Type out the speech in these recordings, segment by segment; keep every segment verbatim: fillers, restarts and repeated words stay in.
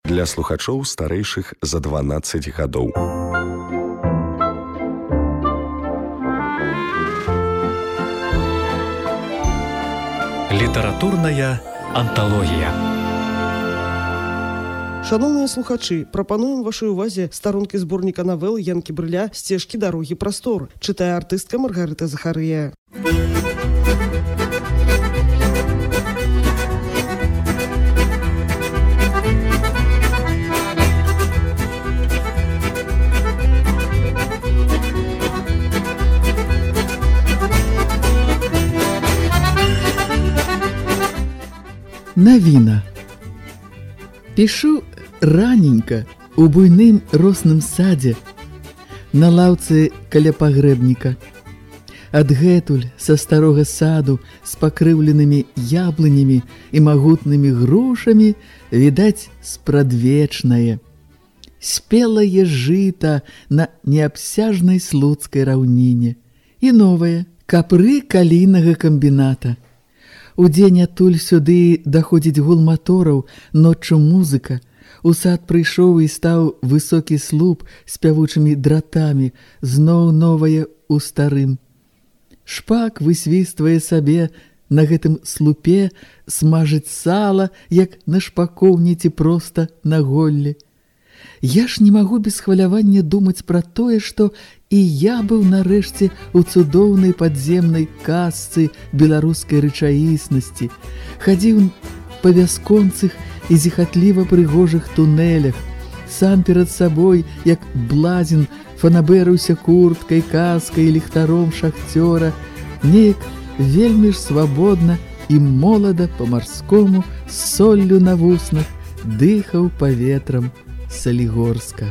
для слухачоў старэйшых за дванаццаць гадоў. Літаратурная анталогія. Шановныя слухачы, прапануем вашай увазе старонкі зборніка навел Янкі Брыля «Сцежкі дарогі прастор». Чытае артыстка Маргарыта Захарыя. Навіна. Пішу раненька у буйным росным садзе на лаўцы каля пагрэбніка. Адгэтуль са старога саду з пакрыўленымі яблынямі і магутнымі грушамі відаць спрадвечнае. Спелае жыта на неабсяжнай слуцкай раўніне і новае капры калійнага камбіната. Удзень адтуль сюды даходзіць гул матораў, ноччу музыка. У сад прыйшоў і стаў высокі слуп з пявучымі дратамі, зноў новае ў старым. Шпак высвіствае сабе на гэтым слупе, смажыць сала, як на шпакоўніці проста на голлі. Я ж не магу без хвалявання думаць пра тое, што і я быў нарэшце ў цудоўнай падземнай казцы беларускай рэчаіснасці, хадзіў па вясконцых і зіхатліва прыгожых тунэлях, сам перад сабой, як блазін, фанабэрыўся курткай, каскай і ліхтаром шахцёра, неяк вельмі ж свабодна і молада па-марскому з соллю на вуснах дыхаў паветрам Салігорска.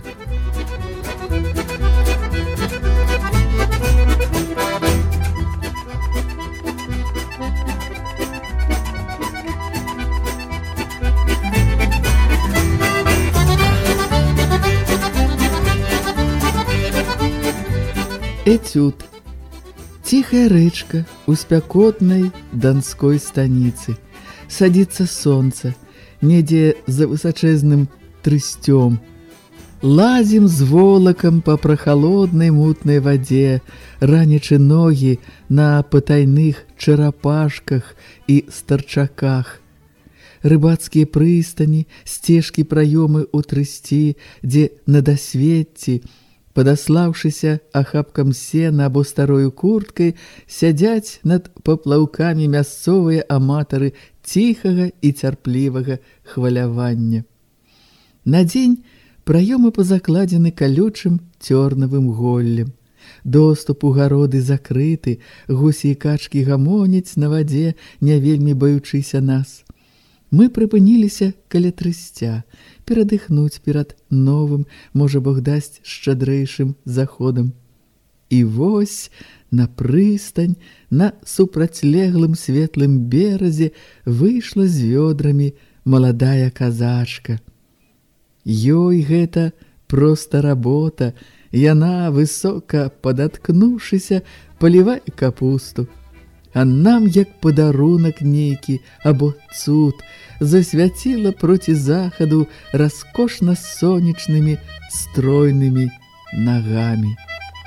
Этюд. Ціхая рэчка ў спякотнай данской станіцы. Садіцца сонца, недзе за высачэзным трыстём. Лазім з волакам па прахалоднай мутнай вадзе, ранячы ногі на патайных чарапашках і старчаках. Рыбацкія прыстані, сцежкі праёмы ў трысці, дзе на дасветці, падаслаўшыся ахапкам сена або старою курткай, сядзяць над паплаўкамі мясцовыя аматары ціхага і цярплівага хвалявання. На дзень праёмы пазакладзены калючым цёрнавым голлем. Доступ у гароды закрыты, гусі і качкі гамоняць на вадзе, не вельмі баючыся нас. Мы прыпыніліся каля трысця, перадыхнуць перад новым, можа Бог дасць, шчадрэйшым заходам. І вось на прыстань, на супрацьлеглым светлым беразе выйшла з вёдрамі маладая казачка. Ёй гэта проста работа, яна, высока падаткнуўшыся, палівае капусту. А нам, як падарунак нейкі або цуд, засвяціла проці захаду раскошна сонечнымі стройнымі нагамі.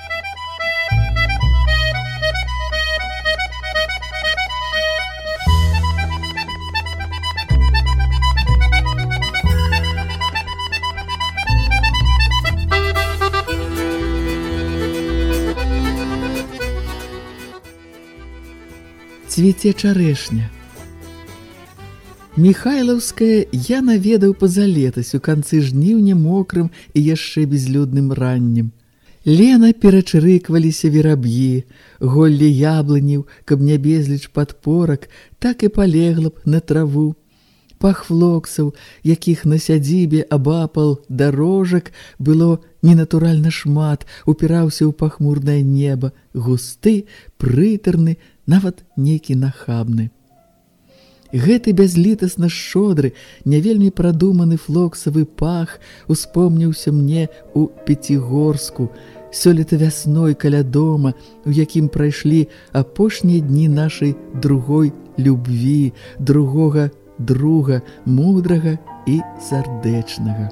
Цвіце чарэшня. Міхайлаўская я наведаў пазалетась у канцы жніўня мокрым і яшчэ безлюдным раннем. Лена перачырыкваліся вераб'і, голлі яблыніў, каб не безліч падпорак, так і палегла б на траву. Пах флоксаў, якіх на сядзібе абапал дарожак, было ненатуральна шмат, упіраўся ў пахмурнае неба, густы, прытарны, нават нейкі нахабны. Гэты бязлітасна шчодры, не вельмі прадуманы флоксавы пах успомніўся мне ў Пяцігорску, сёлета вясной каля дома, у якім прайшлі апошнія дні нашай другой любві, другога друга, мудрага і сардэчнага.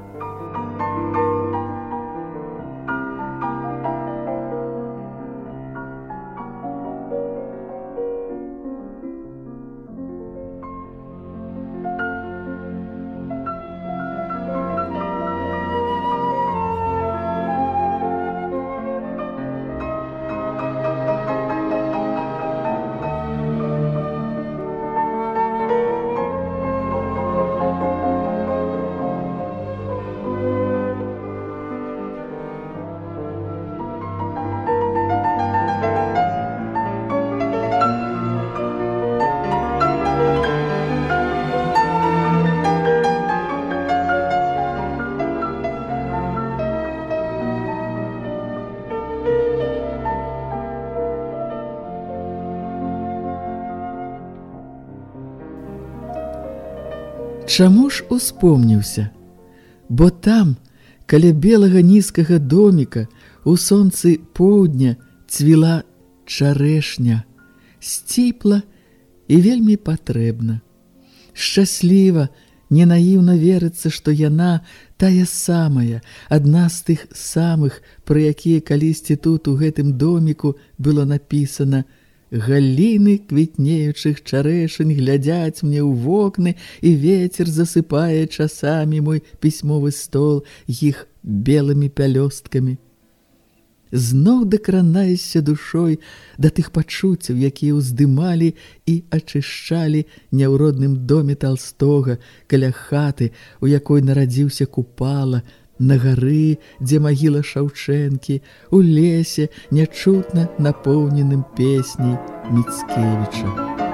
Чаму ж успомніўся? Бо там, каля белага нізкага доміка, у сонцы поўдня цвіла чарэшня, сціпла і вельмі патрэбна. Шчасліва, ненаіўна верыцца, што яна тая самая, адна з тых самых, пра якія калісьці тут у гэтым доміку было напісана: «Галіны квітнеючых чарэшань глядзяць мне ў вокны, і вецер засыпае часамі мой пісьмовы стол іх белымі пялёсткамі». Зноў дакранаешся душой да тых пачуццяў, якія ўздымалі і ачышчалі не ў родным доме Талстога, каля хаты, у якой нарадзіўся Купала, на гары, дзе магіла Шаўчэнкі, у лесе, нячутна напоўненым песняй Міцкевіча.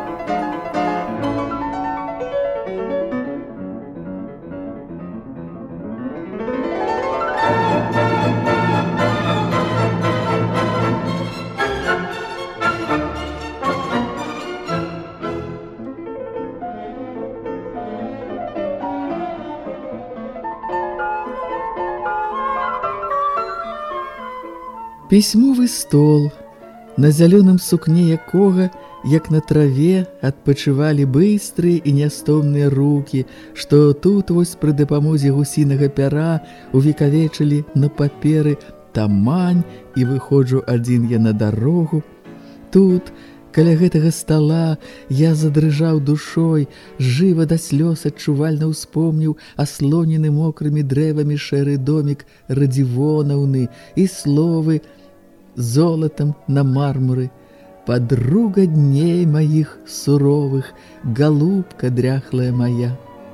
Пісьмовы стол, на зялёным сукне якога, як на траве, адпачывалі быстрыя і нястомныя рукі, што тут вось пры дапамозе гусінага пяра увекавечылі на паперы тамань, і выходжу адзін я на дарогу. Тут, каля гэтага стала, я задрыжаў душой, жыва да слёз адчувальна ўспомніў аслонены мокрымі дрэвамі шэры домік Радзівонаўны і словы золотом на мармуры: «Подруга дней моих суровых, голубка дряхлая моя».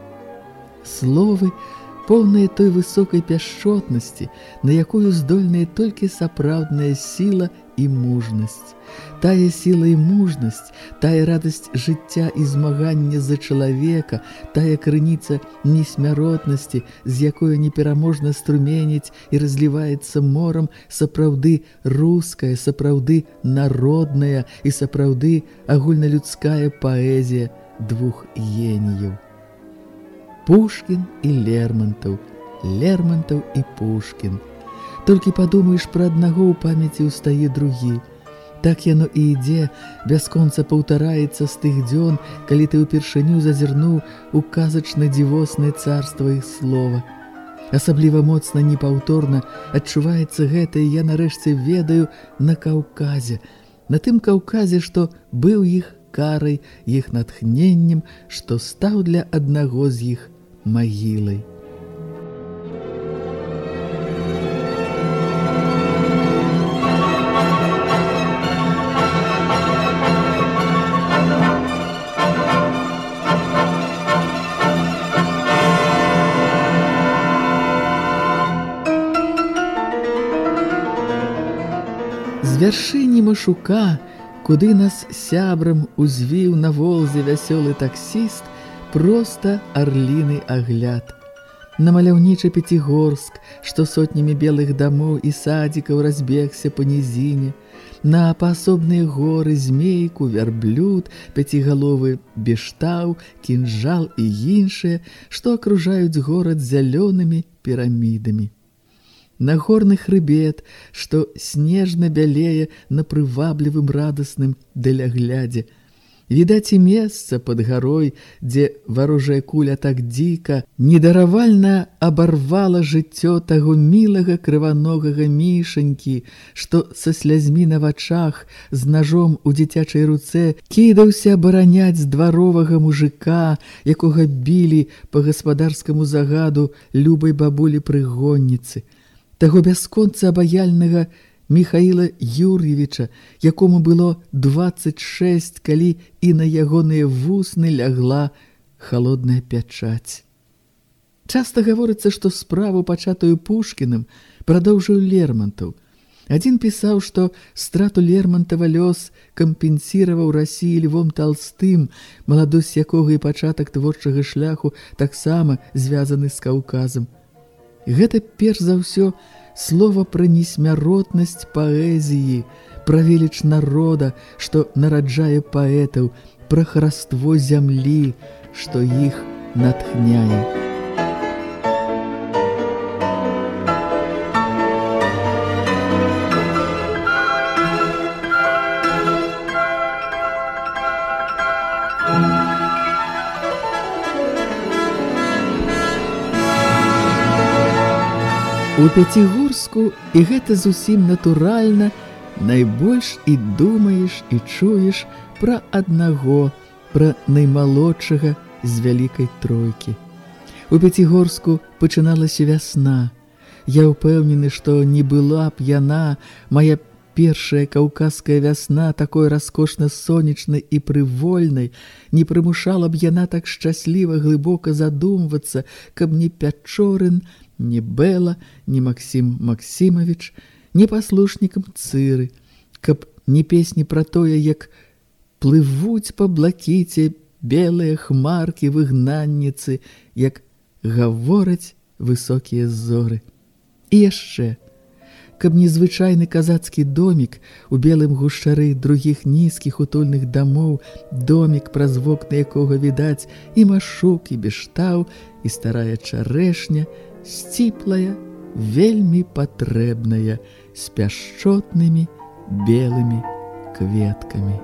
Словы, поўныя той высокай пяшчотнасці, на якую здольная толькі сапраўдная сіла і мужнасць. Тая сіла і мужнасць, тая радасць жыцця і змагання за чалавека, тая крыніца несмяротнасці, з якой непераможна струменіць і разліваецца морам, сапраўды руская, сапраўды народная і сапраўды агульналюдская паэзія двух геніяў. Пушкін і Лермонтаў, Лермонтаў і Пушкін. Толькі падумаеш пра аднаго, ў памяці ўстае другі. Так яно і ідзе, бясконца паўтараецца з тых дзён, калі ты ўпершыню зазірнуў у казачна-дзівоснае царства іх слова. Асабліва моцна непаўторна адчуваецца гэта, і я нарэшце ведаю, на Каўказе. На тым Каўказе, што быў іх карай, іх натхненнем, што стаў для аднаго з іх магілай. З вяршыні Машука, куды нас сябрам узвіў на волзе вясёлы таксіст, проста арліны агляд. На маляўнічы Пяцігорск, што сотнямі белых дамоў і садзікаў разбегся па нізіне, на паасобныя горы змейку, вярблюд, пяцігаловы бештаў, кінжал і іншыя, што акружаюць горад зялёнымі пірамідамі. На горны хрыбет, што снежна бялее на прываблівым радасным даляглядзе, Відаць і месца пад гарой, дзе варожая куля так дзіка, недаравальна абарвала жыццё таго мілага крываногага мішанькі, што са слязьмі на вачах, з нажом у дзіцячай руцэ кідаўся абараняць з дваровага мужика, якога білі па гаспадарскаму загаду любай бабулі прыгонніцы, таго бясконца абаяльнага Михаіла Юр'евіча, якому было дваццаць шэсць, калі і на ягоныя вусны лягла халодная пячаць. Часта гаворыцца, што справу, пачатую Пушкіным, прадоўжыў Лермонтаў. Адзін пісаў, што страту Лермонтава лёс кампенсіраваў Расіі Львом Талстым, маладосць якога і пачатак творчага шляху таксама звязаны з Каўказам. Гэта перш за ўсё слова пра несмяротнасць паэзіі, пра веліч народа, што нараджае паэтаў, пра хараство зямлі, што іх натхняе. У Пяцігорску, і гэта зусім натуральна, найбольш і думаеш, і чуеш пра аднаго, пра наймалодшага з вялікай тройкі. У Пяцігорску пачыналася вясна. Я ўпэўнены, што не была б яна, мая першая каўказская вясна, такой раскошна сонечнай і прывольнай, не прымушала б яна так шчасліва глыбока задумвацца, каб не Пячорын, не Бэла, не Максім Максімавіч, не паслушнікам Цыры, каб не песні пра тое, як плывуць па блакіце белыя хмаркі выгнанніцы, як гавораць высокія зоры. І яшчэ, каб незвычайны казацкі домік у белым гушчары другіх нізкіх утульных дамоў, домік, праз вокны якога відаць і машук, і бештаў, і старая чарэшня, сціплая, вельмі патрэбная, з пяшчотнымі белымі кветкамі.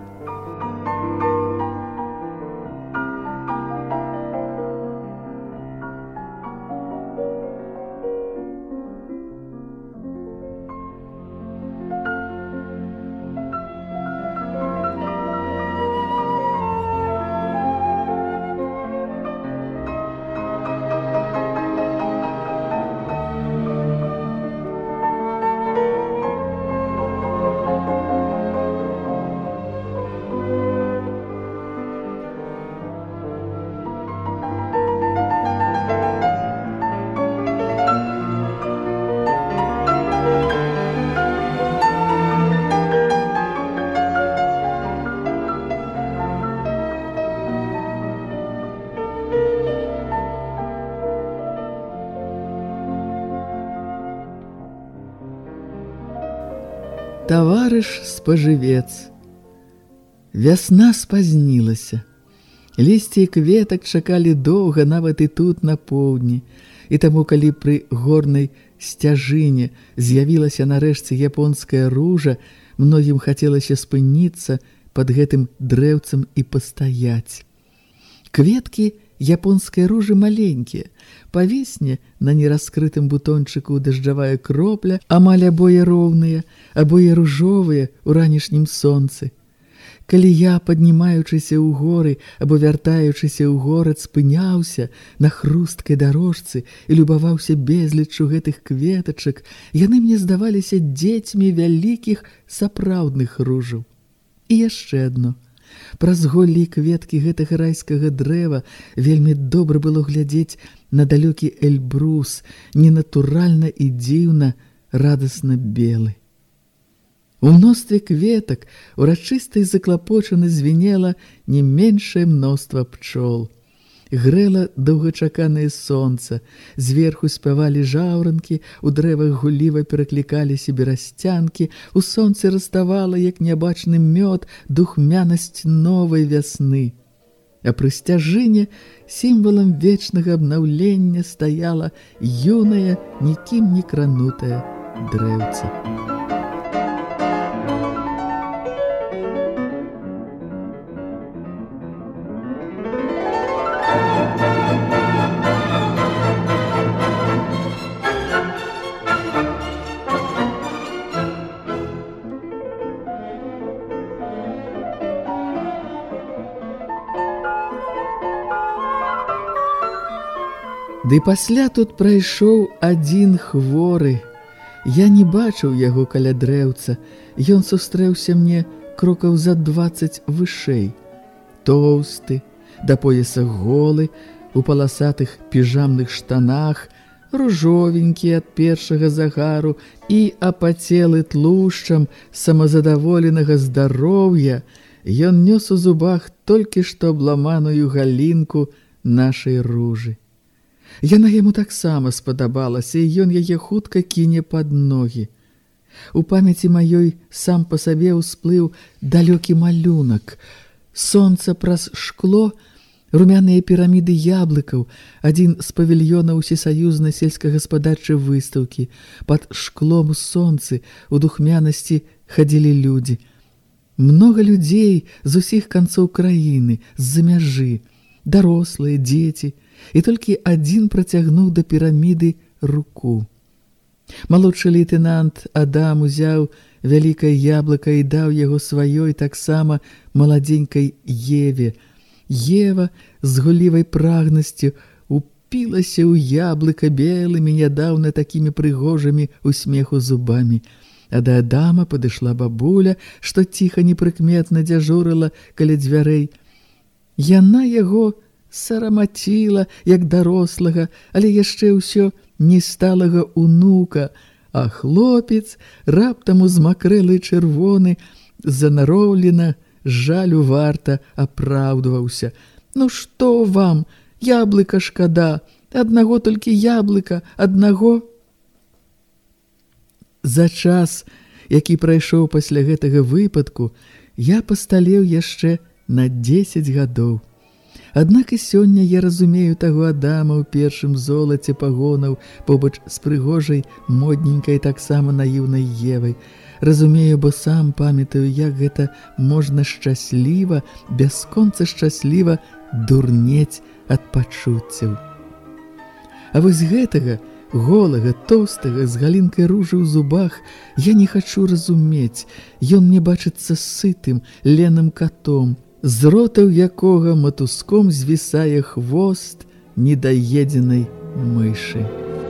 Таварыш спажывец. Вясна спазнілася. Лісце і кветак чакалі доўга, нават і тут на поўдні. І таму, калі пры горнай сцяжыне з'явілася нарэшце японская ружа, многім хацелася спыніцца пад гэтым дрэўцам і пастаяць. Кветкі японскай ружы маленькія. Па весне на нераскрытым бутончыку дажджавая кропля, амаль абое роўныя, абое ружовыя ў ранішнім сонцы. Калі я, паднімаючыся ў горы або вяртаючыся ў горад, спыняўся на хрусткай дарожцы і любаваўся безліччу гэтых кветачак, яны мне здаваліся дзецьмі вялікіх сапраўдных ружаў. І яшчэ адно. Праз голлі кветкі гэтага райскага дрэва вельмі добра было глядзець на далёкі Эльбрус, ненатуральна і дзіўна, радасна белы. У мностве кветак урачыста і заклапочана звенела не меншае мноства пчол. Грэла доўгачаканае сонца, зверху спявалі жаўранкі, у дрэвах гулліва пераклікаліся берасцянкі, у сонцы раставала, як нябачны мёд, духмянасць новай вясны. А пры сцяжыне сімвалам вечнага абнаўлення стаяла юная, нікім не кранутая дрэўца. Ды пасля тут прайшоў адзін хворы. Я не бачыў яго каля дрэўца. Ён сустрэўся мне крокаў за дваццаць вышэй. Тоўсты, да пояса голы, у паласатых піжамных штанах, ружовенькі ад першага загару і апацелы тлушчам самазадаволенага здароўя, ён нёс у зубах толькі што абламаную галінку нашай ружы. Яна яму таксама спадабалася, і ён яе хутка кіне пад ногі. У памяці маёй сам па сабе ўсплыў далёкі малюнак. Сонца праз шкло, румяныя піраміды яблыкаў, адзін з павільёнаў усесаюзнай сельскагаспадарчай выстаўкі. Пад шклом у сонцы, у духмянасці хадзілі людзі. Многа людзей з усіх канцоў краіны, з-за мяжы, дарослыя, дзеці, і толькі адзін працягнуў да піраміды руку. Малодшы лейтэнант Адам узяў вялікае яблыка і даў яго сваёй таксама маладзенькай Еве. Ева з гуллівай прагнасцю упілася ў яблыка белымі, нядаўна такімі прыгожымі у смеху зубамі. А да Адама падышла бабуля, што ціха непрыкметна дзяжурыла каля дзвярэй. Яна яго сарамаціла, як дарослага, але яшчэ ўсё не сталага унука, а хлопец, раптам узмакрэлы чырвоны, занароўлена, жалю варта апраўдваўся. Ну што вам, яблыка шкада, аднаго толькі яблыка, аднаго. За час, які прайшоў пасля гэтага выпадку, я пасталеў яшчэ на дзесяць гадоў. Аднак і сёння я разумею таго Адама ў першым золаце пагонаў побач з прыгожай, модненькай, таксама наіўнай Евай. Разумею, бо сам памятаю, як гэта можна шчасліва, бясконца шчасліва дурнець ад пачуццяў. А вось гэтага, голага, тоўстага, з галінкай ружы ў зубах, я не хачу разумець. Ён мне бачыцца сытым, леным катом, з рота ў якога матуском звісае хвост недаедзенай мышы.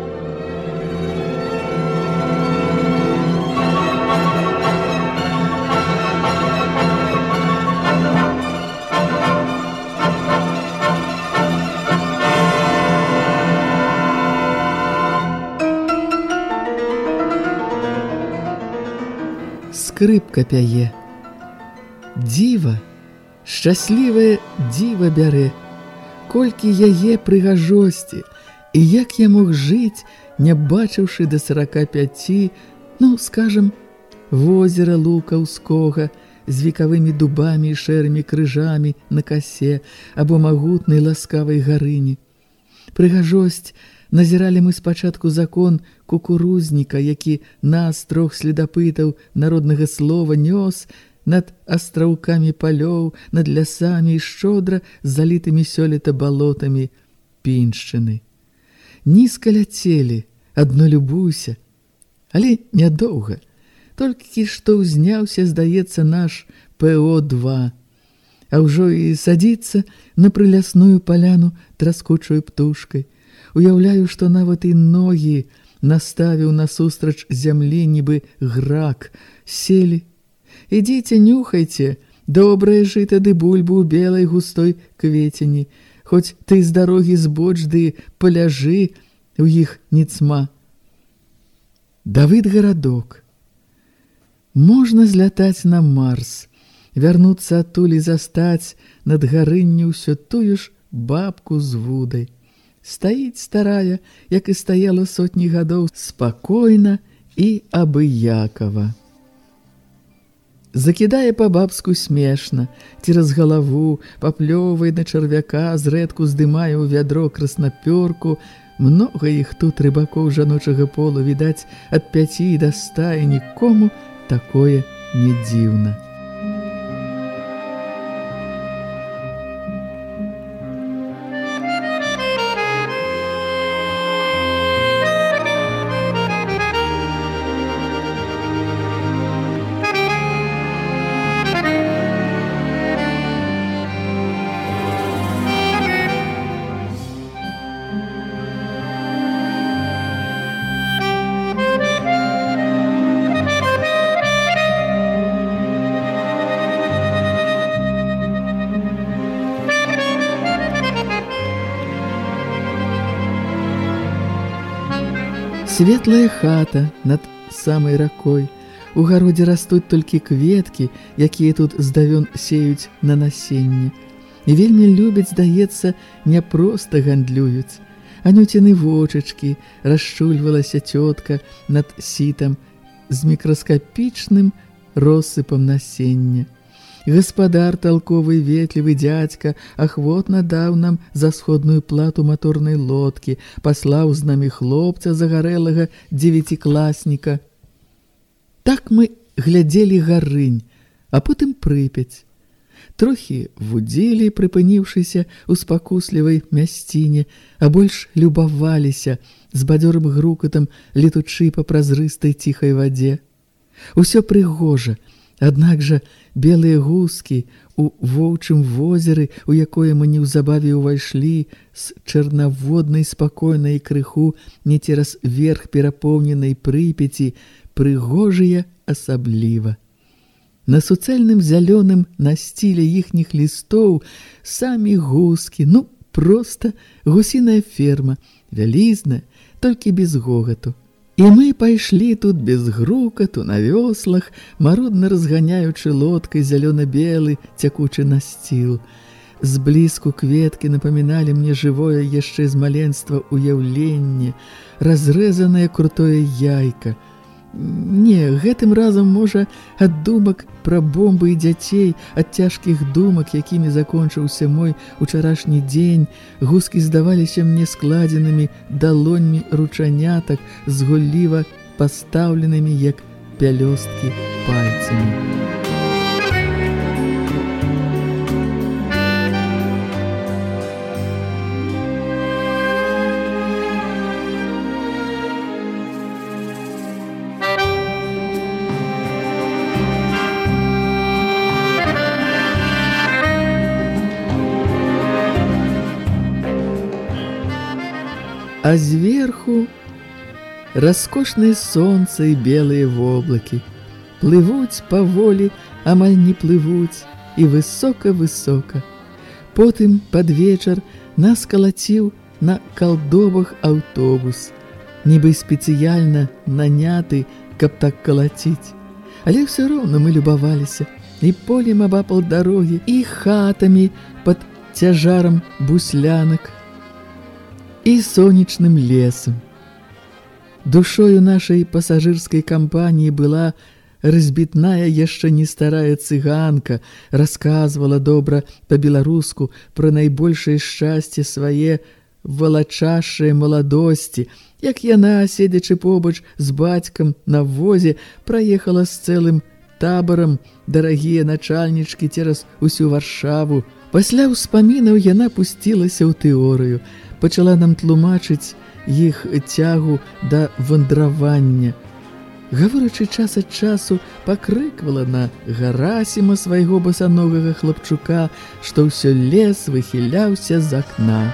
Скрыпка пяе. Дзіва, шчаслівае дзіва бярэ, колькі яе прыгажосці, і як я мог жыць, не бачыўшы да сарака пяці, ну, скажам, возера лукаўскога з векавымі дубамі і шэрымі крыжамі на касе або магутнай ласкавай гарыні. Прыгажосць назіралі мы спачатку закон кукурузніка, які нас, трох следапытаў народнага слова, нёс над астраўкамі палёў, над лясамі і шчодра залітымі сёлета балотамі піншчыны. Нізка ляцелі, адно любуйся, але нядоўга. Толькі што ўзняўся, здаецца, наш пэ о два, а ўжо і садзіцца на прылясную паляну траскучай птушкай. Уяўляю, што нават і ногі наставіў насустрач зямлі, нібы грак, селі. Ідзіце, нюхайце, добрае жыта ды бульбу ў белай густой кветені, хоць ты з дарогі збоч ды паляжы, у іх ніцма. Давыд гарадок. Можна злятаць на Марс, вярнуцца адтуль і застаць над гарынню ўсё тую ж бабку з вудай. Стаіць старая, як і стаяла сотні гадоў, спакойна і абыякава. Закідае па-бабску смешна, цераз галаву, паплёвае на чарвяка, зрэдку здымае ў вядро краснапёрку. Многа іх тут, рыбакоў жаночага полу, відаць, ад пяці да ста, і нікому такое не дзіўна. Светлая хата над самай ракой. У гародзе растуць толькі кветкі, якія тут здавён сеюць на насенне. І вельмі любяць, здаецца, не проста гандлююць. Анюціны вочачкі, расчульвалася цётка над сітам з мікраскапічным россыпам насення. Гаспадар талковы ветлівы дзядзька ахвотна даў нам за сходную плату маторнай лодкі, паслаў з намі хлопца загарэлага дзевяцікласніка. Так мы глядзелі Гарынь, а потым Прыпяць. Трохі вудзілі, прыпыніўшыся ў спакуслівай мясціне, а больш любаваліся з бадзёрым грукатам, летучы па празрыстай ціхай вадзе. Усё прыгожа, аднак жа белыя гускі у воўчым возеры, у якое мы неўзабаве ўвайшлі з чарнаводнай спакойнай крыху не цераз верх перапоўненай Прыпяці, прыгожыя асабліва. На суцэльным зялёным насціле іхніх лістоў самі гускі, ну, проста гусіная ферма, вялізная, толькі без гогату. І мы пайшлі тут без грукату, на вёслах, марудна разганяючы лодкай зялёна-белы цякучы насціл. Зблізку кветкі напаміналі мне жывое яшчэ з маленства ўяўленне, разрэзанае крутое яйка. Не, гэтым разам, можа, ад думак пра бомбы і дзяцей, ад цяжкіх думак, якімі закончыўся мой учарашні дзень, гускі здаваліся мне складзенымі далоньмі ручанятак з гулліва пастаўленымі, як пялёсткі, пальцамі. А зверху раскошнае сонца і белыя воблакі. Плывуць паволі, амаль не плывуць, і высока-высока. Потым пад вечар нас калаціў на калдобах аўтобус, нібы спецыяльна наняты, каб так калаціць. Але ўсё роўна мы любаваліся і полем абапал дарогі, і хатамі пад цяжарам буслянак, і сонечным лесам. Душою нашай пасажырскай кампаніі была разбітная яшчэ не старая цыганка, расказвала добра па-беларуску пра найбольшае шчасце свае валачашчае маладосці, як яна, седзячы побач з бацькам на возе, праехала з цэлым табарам дарагія начальнічкі цераз усю Варшаву. Пасля ўспамінаў яна пусцілася ў тэорыю, пачала нам тлумачыць іх цягу да вандравання. Гаворачы час ад часу, пакрыквала на Гарасіма, свайго басаногага хлапчука, што ўсё лес выхіляўся з акна.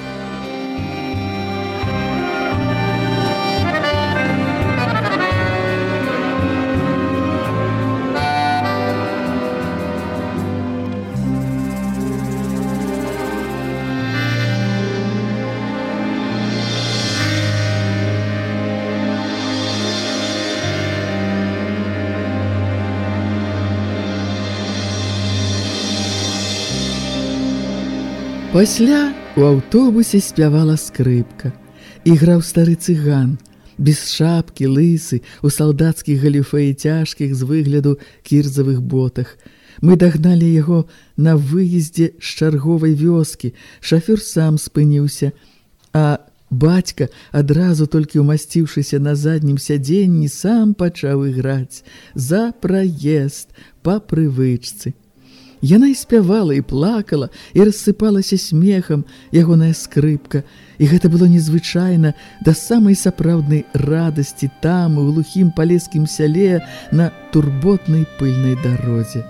Пасля у аўтобусе спявала скрыпка. Іграў стары цыган, без шапкі, лысы, у салдацкіх галіфэ і цяжкіх з выгляду кірзавых ботах. Мы дагналі яго на выездзе з чарговай вёскі. Шафёр сам спыніўся, а бацька, адразу толькі ўмасціўшыся на заднім сядзенні, сам пачаў іграць за праезд па прывычцы. Яна і спявала, і плакала, і рассыпалася смехам ягоная скрыпка. І гэта было незвычайна да самай сапраўднай радасці там, у глухім палескім сяле, на турботнай пыльнай дарозе.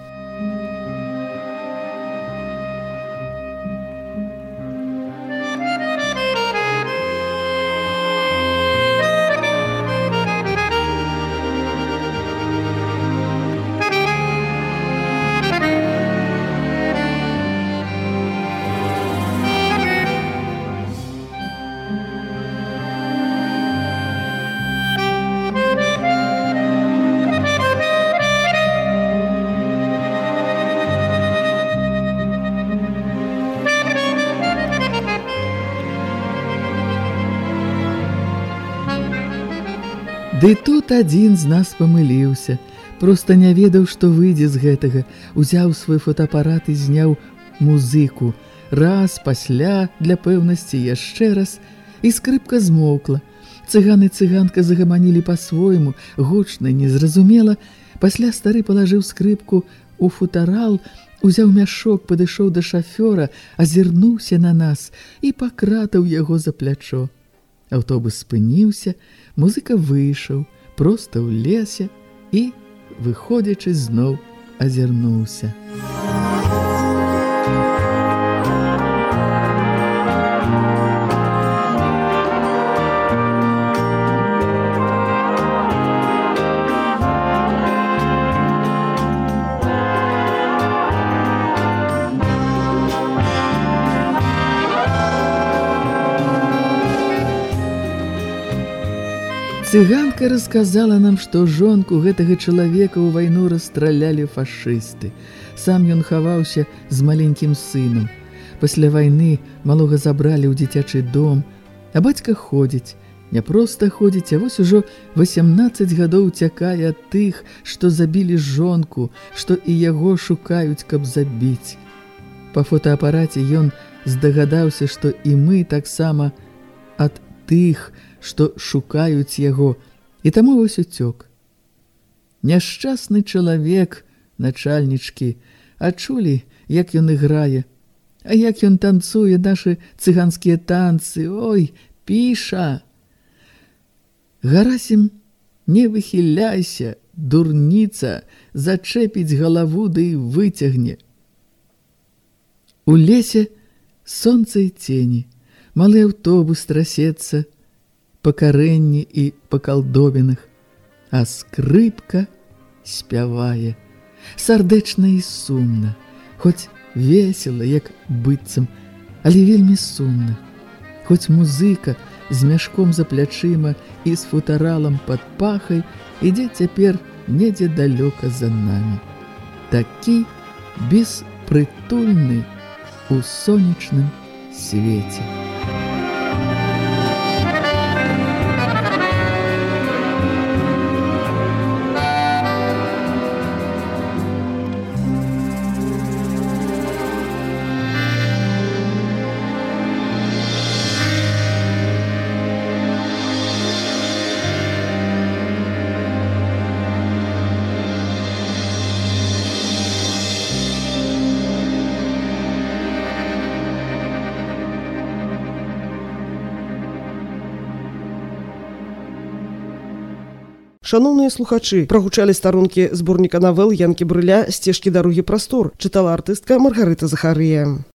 Ды тут адзін з нас памыліўся. Проста не ведаў, што выйдзе з гэтага. Узяў свой фотоапарат і зняў музыку. Раз, пасля, для пэўнасці, яшчэ раз. І скрыпка змоўкла. Цыган і цыганка загаманілі па-свойму, гучна, незразумела. Пасля стары палажыў скрыпку у футарал, узяў мяшок, падышоў да шафёра, азірнуўся на нас і пакратаў яго за плячо. Аўтобус спыніўся, музыка выйшаў, проста ў лесе і, выходзячы, зноў азірнуўся. Цыганка расказала нам, што жонку гэтага чалавека ў вайну расстралялі фашысты. Сам ён хаваўся з маленькім сынам. Пасля вайны малога забралі ў дзіцячы дом, а бацька ходзіць. Не проста ходзіць, а вось ужо васямнаццаць гадоў цякае ад тых, што забілі жонку, што і яго шукаюць, каб забіць. Па фотоапараце ён здагадаўся, што і мы таксама ад тых, што шукаюць яго, і таму вось уцёк. Няшчасны чалавек, начальнічкі, адчулі, як ён іграе, а як ён танцуе нашы цыганскія танцы. Ой, піша! Гарасім, не выхіляйся, дурніца, зачэпіць галаву ды і выцягне. У лесе сонца і цені, малы аўтобус трасецца па карэнні і па калдобінах, а скрыпка спявае, сардэчна і сумна, хоць весела, як быццам, але вельмі сумна. Хоць музыка з мяшком за плячыма і з футаралам пад пахай ідзе цяпер недзе далёка за намі. Такі беспрытульны у сонечным свеце. Шановныя слухачы, прагучалі старонкі зборніка навел Янкі Брыля «Сцежкі дарогі прастор», чытала артыстка Маргарыта Захарыя.